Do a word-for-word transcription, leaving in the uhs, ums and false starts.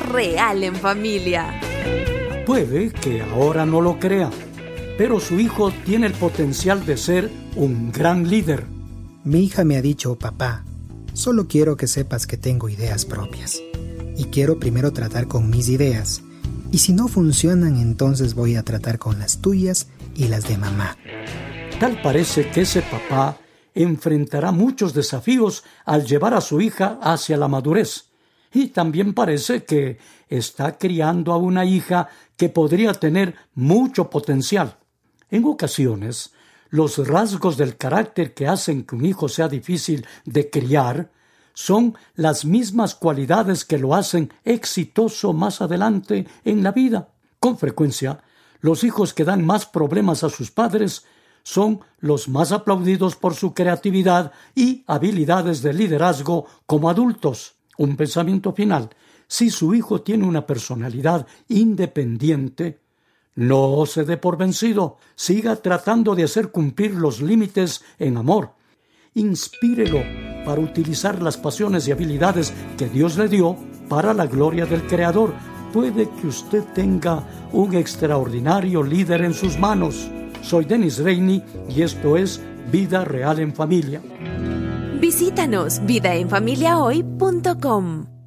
real en familia. Puede que ahora no lo crea, pero su hijo tiene el potencial de ser un gran líder. Mi hija me ha dicho: papá, solo quiero que sepas que tengo ideas propias. Y quiero primero tratar con mis ideas. Y si no funcionan, entonces voy a tratar con las tuyas y las de mamá. Tal parece que ese papá enfrentará muchos desafíos al llevar a su hija hacia la madurez. Y también parece que está criando a una hija que podría tener mucho potencial. En ocasiones, los rasgos del carácter que hacen que un hijo sea difícil de criar son las mismas cualidades que lo hacen exitoso más adelante en la vida. Con frecuencia, los hijos que dan más problemas a sus padres son los más aplaudidos por su creatividad y habilidades de liderazgo como adultos. Un pensamiento final: si su hijo tiene una personalidad independiente, no se dé por vencido. Siga tratando de hacer cumplir los límites en amor. Inspírelo para utilizar las pasiones y habilidades que Dios le dio para la gloria del Creador. Puede que usted tenga un extraordinario líder en sus manos. Soy Dennis Rainey y esto es Vida Real en Familia. Visítanos vida en familia hoy punto com.